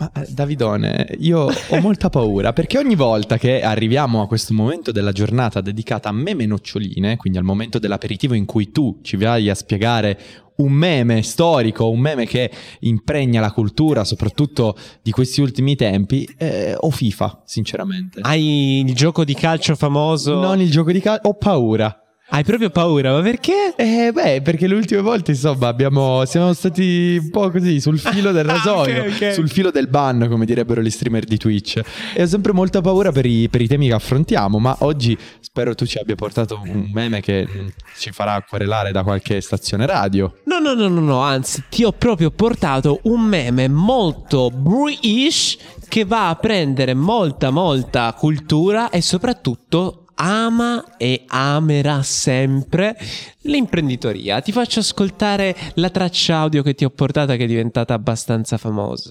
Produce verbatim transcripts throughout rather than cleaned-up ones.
Ma, Davidone, io ho molta paura perché ogni volta che arriviamo a questo momento della giornata dedicata a meme noccioline, quindi al momento dell'aperitivo in cui tu ci vai a spiegare un meme storico, un meme che impregna la cultura soprattutto di questi ultimi tempi, eh, ho FIFA, sinceramente. Hai il gioco di calcio famoso? Non il gioco di calcio, ho paura. Hai proprio paura, ma perché? Eh beh, perché le ultime volte insomma abbiamo siamo stati un po' così sul filo del rasoio, okay, okay. sul filo del ban, come direbbero gli streamer di Twitch. E ho sempre molta paura per i, per i temi che affrontiamo, ma oggi spero tu ci abbia portato un meme che ci farà querelare da qualche stazione radio. No, no, no, no, no, anzi, ti ho proprio portato un meme molto British che va a prendere molta, molta cultura e soprattutto ama e amerà sempre l'imprenditoria. Ti faccio ascoltare la traccia audio che ti ho portata, che è diventata abbastanza famosa.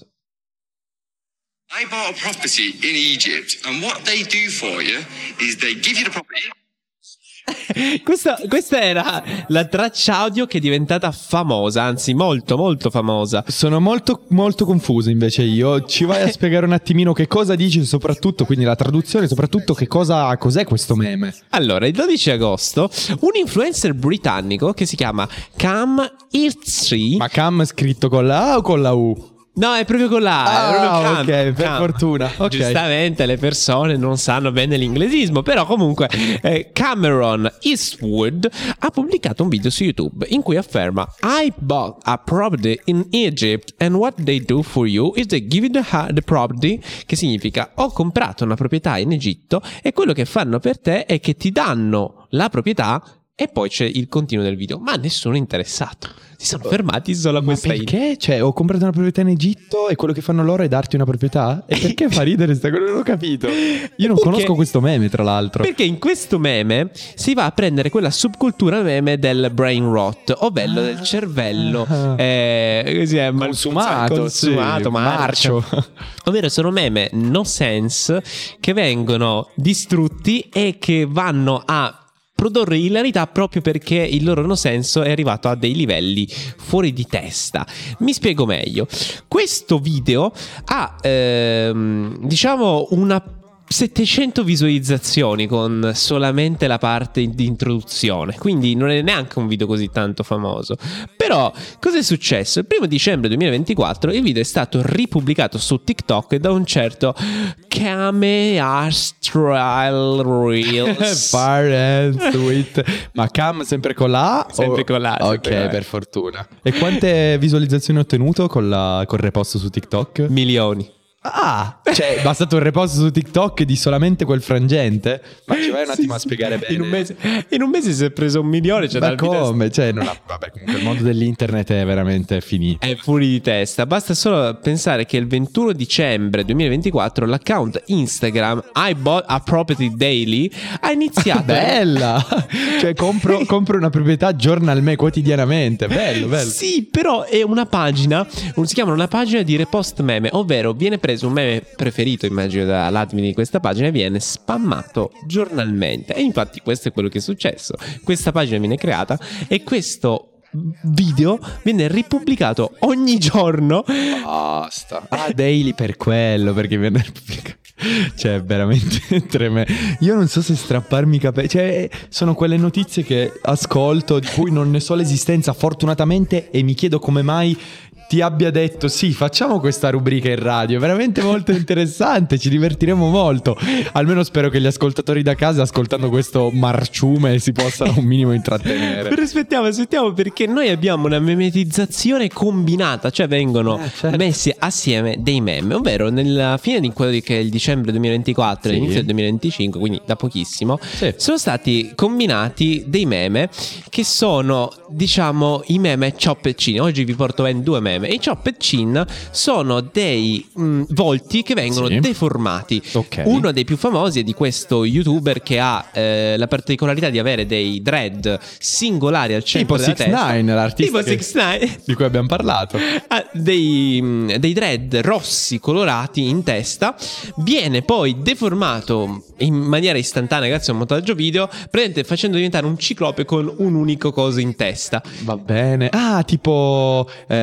I bought a property in Egypt and what they do for you is they give you the property. Questa, questa era la traccia audio che è diventata famosa, anzi molto molto famosa. Sono molto molto confuso invece io. Ci vai a spiegare un attimino che cosa dici, soprattutto, quindi la traduzione, soprattutto che cosa, cos'è questo meme? Allora, il dodici agosto un influencer britannico che si chiama Cam Irtsi. Ma Cam scritto con la A o con la U? No, è proprio con la Ah, è proprio Cam, ok, per Cam. fortuna. Okay. Giustamente le persone non sanno bene l'inglesismo, però comunque eh, Cameron Eastwood ha pubblicato un video su YouTube in cui afferma: I bought a property in Egypt and what they do for you is they give you the, the property, che significa ho comprato una proprietà in Egitto e quello che fanno per te è che ti danno la proprietà. E poi c'è il continuo del video, ma nessuno è interessato. Si sono fermati solo a Ma questa perché? idea. Cioè, ho comprato una proprietà in Egitto e quello che fanno loro è darti una proprietà? E perché fa ridere sta cosa? Non ho capito. Io non Perché? conosco questo meme, tra l'altro. Perché in questo meme si va a prendere quella subcultura meme del brain rot, ovvero del cervello eh, così è, Consumato, consumato sì, marcio. Ovvero sono meme no sense che vengono distrutti e che vanno a produrre ilarità proprio perché il loro no senso è arrivato a dei livelli fuori di testa. Mi spiego meglio. Questo video ha ehm, diciamo una settecento visualizzazioni con solamente la parte di introduzione, quindi non è neanche un video così tanto famoso. Però cosa è successo? Il primo dicembre duemilaventiquattro il video è stato ripubblicato su TikTok da un certo Kame Astral Reels. Ma Cam sempre con la A? Sempre o... con la A, Ok, sempre con la A. per fortuna. E quante visualizzazioni ho ottenuto con la... col repost su TikTok? Milioni. Ah, cioè, bastato un repost su TikTok di solamente quel frangente? Ma ci vai un attimo a spiegare bene. In un mese, in un mese si è preso un milione. Cioè Ma dal video come? Cioè, non ha... Vabbè, comunque il mondo dell'internet è veramente finito. è fuori di testa. Basta solo pensare che il ventuno dicembre duemilaventiquattro l'account Instagram I Bought a Property Daily ha iniziato. Bella! Cioè, compro, compro una proprietà giornalmente, quotidianamente. Bello, bello. Sì, però è una pagina, si chiama una pagina di repost meme, ovvero viene preso un meme preferito, immagino, dall'admin di questa pagina e viene spammato giornalmente. E infatti questo è quello che è successo. Questa pagina viene creata e questo video viene ripubblicato ogni giorno. Basta. Ah, daily per quello, perché viene ripubblicato. Cioè, veramente tremendo. Io non so se strapparmi i capelli. Cioè, sono quelle notizie che ascolto di cui non ne so l'esistenza, fortunatamente, e mi chiedo come mai ti abbia detto sì, facciamo questa rubrica in radio. È veramente molto interessante, ci divertiremo molto. Almeno spero che gli ascoltatori da casa, ascoltando questo marciume, si possano un minimo intrattenere. Però aspettiamo, aspettiamo, perché noi abbiamo una memetizzazione combinata, cioè vengono eh, certo. messi assieme dei meme, ovvero nella fine di quello che è il dicembre duemilaventiquattro e Sì. l'inizio del duemilaventicinque, quindi da pochissimo, Sì. sono stati combinati dei meme che sono, diciamo, i meme chop e chin. Oggi vi porto ben due meme. I chop e chin sono dei mh, volti che vengono Sì. deformati. Ok. Uno dei più famosi è di questo youtuber che ha eh, la particolarità di avere dei dread singolari al centro Tipo della sei testa. nine, l'artista Tipo che- sei nine. di cui abbiamo parlato. Ha dei, mh, dei dread rossi colorati in testa. Viene poi deformato in maniera istantanea grazie a un montaggio video, praticamente facendo diventare un ciclope con un unico coso in testa. Va bene. Ah, tipo eh, come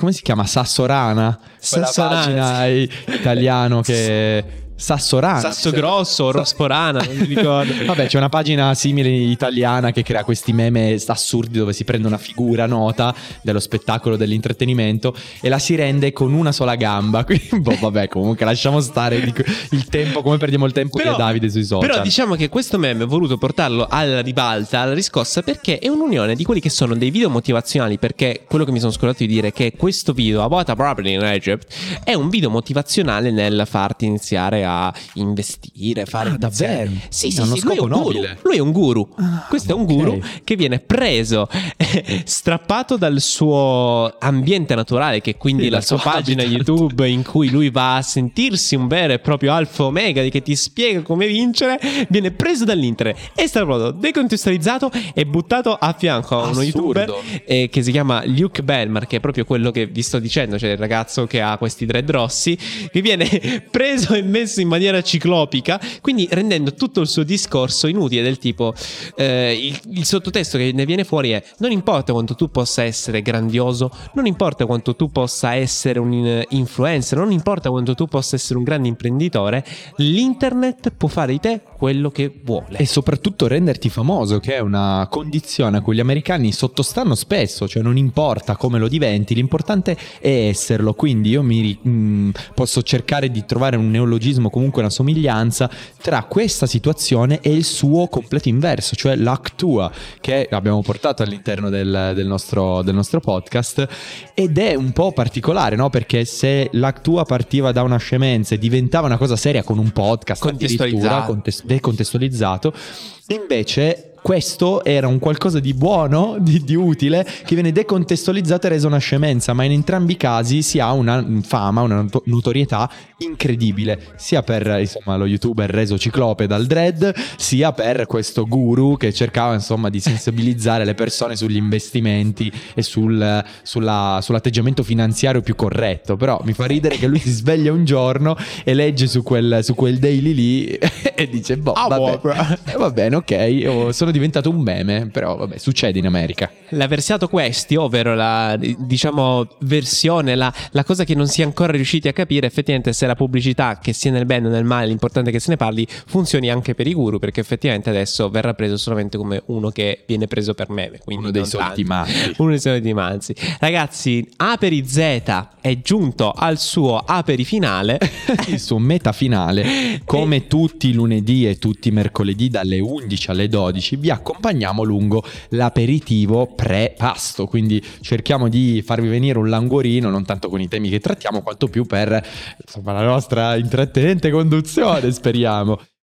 come si chiama? Sassorana, quella Sassorana, pagina sì. italiano che Sassorana, Sasso Grosso, Rosporana, non mi ricordo. Vabbè, c'è una pagina simile italiana che crea questi meme assurdi dove si prende una figura nota dello spettacolo, dell'intrattenimento e la si rende con una sola gamba. Quindi, boh, vabbè, comunque lasciamo stare il tempo, come perdiamo il tempo Però- io e Davide sui social. Però diciamo che questo meme ho voluto portarlo alla ribalta, alla riscossa, perché è un'unione di quelli che sono dei video motivazionali. Perché quello che mi sono scordato di dire è che questo video, About a Property in Egypt, è un video motivazionale nel farti iniziare a investire, fare Ah, davvero? iniziare- Sì, È sì, uno sì, lui è scopo un guru. nobile. Lui è un guru. Ah, Questo è un ok. guru che viene preso, strappato dal suo ambiente naturale, che quindi Sì, la dal sua suo pagina habitat. YouTube in cui lui va a sentirsi un vero e proprio alfa omega di che ti spiega come vincere, viene preso dall'internet, è stato decontestualizzato e buttato a fianco a uno Assurdo. youtuber eh, che si chiama Luke Bellmar, che è proprio quello che vi sto dicendo, cioè il ragazzo che ha questi dread rossi, che viene preso e messo in maniera ciclopica, quindi rendendo tutto il suo discorso inutile, del tipo eh, il, il sottotesto che ne viene fuori è: non importa quanto tu possa essere grandioso, non importa quanto tu possa essere un in- influencer, non importa quanto tu possa essere un grande imprenditore, l'internet può fare di te quello che vuole. E soprattutto renderti famoso, che è una condizione a cui gli americani sottostanno spesso, cioè non importa come lo diventi, l'importante è esserlo. Quindi io mi ri- mh, posso cercare di trovare un neologismo, comunque una somiglianza tra questa situazione e il suo completo inverso, cioè l'Actua, che abbiamo portato all'interno del, del nostro, del nostro podcast, ed è un po' particolare, no? Perché se l'Actua partiva da una scemenza e diventava una cosa seria con un podcast addirittura Contestualizzato. contes- decontestualizzato, invece questo era un qualcosa di buono, di, di utile, che viene decontestualizzato e reso una scemenza, ma in entrambi i casi si ha una fama, una not- notorietà incredibile, sia per insomma lo youtuber reso ciclope dal dread, sia per questo guru che cercava insomma di sensibilizzare le persone sugli investimenti e sul, sulla- sull'atteggiamento finanziario più corretto. Però mi fa ridere che lui si sveglia un giorno e legge su quel, su quel daily lì e dice boh, Ah, vabbè, boh, eh, va bene, ok, oh, sono diventato un meme, però vabbè, succede in America. La versiato questi, ovvero la diciamo versione, la, la cosa che non si è ancora riusciti a capire effettivamente se la pubblicità, che sia nel bene o nel male, l'importante è che se ne parli, funzioni anche per i guru, perché effettivamente adesso verrà preso solamente come uno che viene preso per meme, quindi Uno dei non soliti tanto. matti. Uno dei soliti manzi. Ragazzi, Aperi Z è giunto al suo Aperi finale. Il suo meta finale, come tutti i lunedì e tutti i mercoledì dalle undici alle dodici, vi accompagniamo lungo l'aperitivo pre-pasto, quindi cerchiamo di farvi venire un languorino, non tanto con i temi che trattiamo, quanto più per insomma la nostra intrattenente conduzione, speriamo.